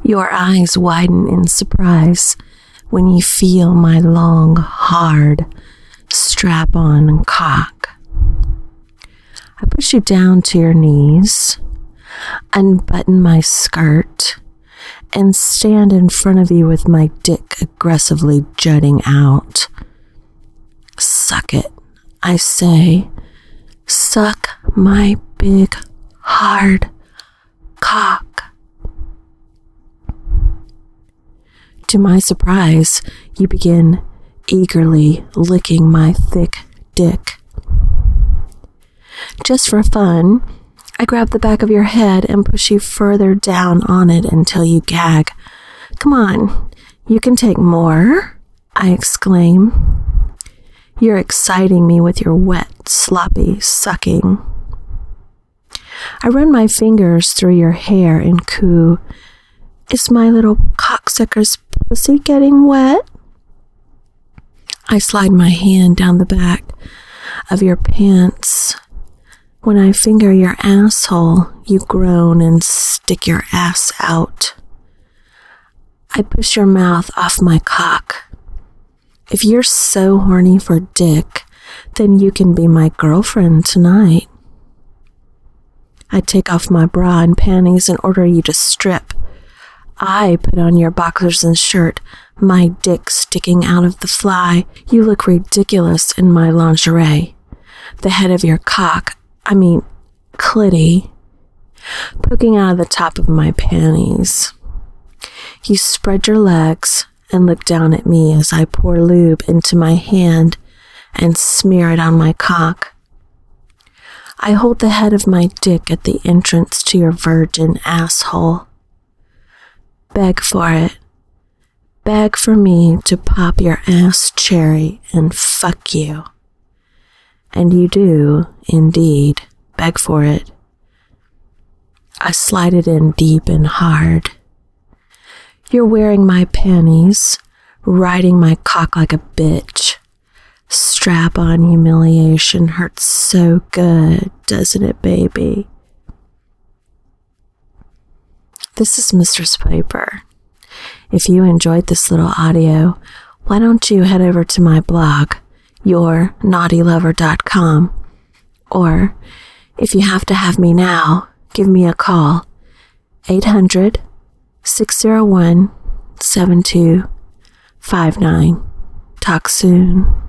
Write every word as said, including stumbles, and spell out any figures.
Your eyes widen in surprise when you feel my long, hard strap-on cock. I push you down to your knees, unbutton my skirt, and stand in front of you with my dick aggressively jutting out. Suck it, I say. Suck my big, hard cock. To my surprise, you begin eagerly licking my thick dick. Just for fun, I grab the back of your head and push you further down on it until you gag. Come on, you can take more, I exclaim. You're exciting me with your wet, sloppy sucking. I run my fingers through your hair and coo, is my little cocksucker's pussy getting wet? I slide my hand down the back of your pants. When I finger your asshole, you groan and stick your ass out. I push your mouth off my cock. If you're so horny for dick, then you can be my girlfriend tonight. I take off my bra and panties and order you to strip. I put on your boxers and shirt, my dick sticking out of the fly. You look ridiculous in my lingerie. The head of your cock, I mean, clitty, poking out of the top of my panties. You spread your legs and look down at me as I pour lube into my hand and smear it on my cock. I hold the head of my dick at the entrance to your virgin asshole. Beg for it. Beg for me to pop your ass cherry and fuck you. And you do, indeed, beg for it. I slide it in deep and hard. You're wearing my panties, riding my cock like a bitch. Strap-on humiliation hurts so good, doesn't it, baby? This is Mistress Piper. If you enjoyed this little audio, why don't you head over to my blog, your naughty lover dot com, or if you have to have me now, give me a call, eight hundred, six oh one, seven two five nine. Talk soon.